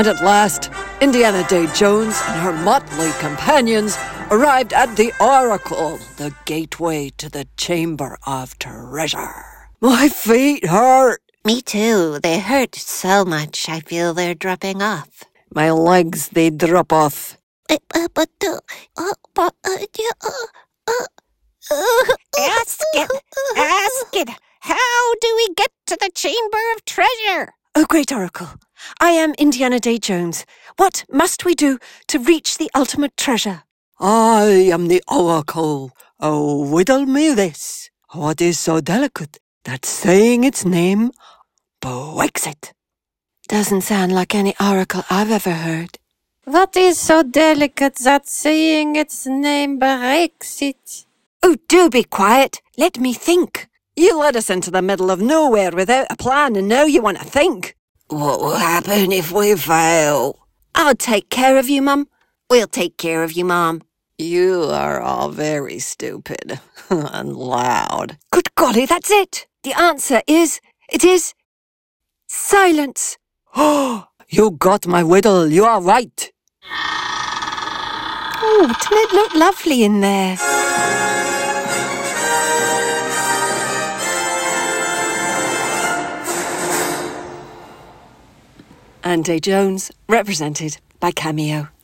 And at last, Indiana Day Jones and her motley companions arrived at the Oracle, the gateway to the Chamber of Treasure. My feet hurt. Me too. They hurt so much I feel they're dropping off. My legs, they drop off. Ask it. How do we get to the Chamber of Treasure? Oh, great Oracle, I am Indiana Day Jones. What must we do to reach the ultimate treasure? I am the Oracle. Oh, riddle me this. What is so delicate that saying its name breaks it? Doesn't sound like any oracle I've ever heard. What is so delicate that saying its name breaks it? Oh, do be quiet. Let me think. You led us into the middle of nowhere without a plan, and now you want to think. What will happen if we fail? I'll take care of you, Mum. We'll take care of you, Mom. You are all very stupid and loud. Good golly, that's it. The answer is, silence. Oh, you got my riddle. You are right. Oh, doesn't it look lovely in there? And Day Jones, represented by Cameo.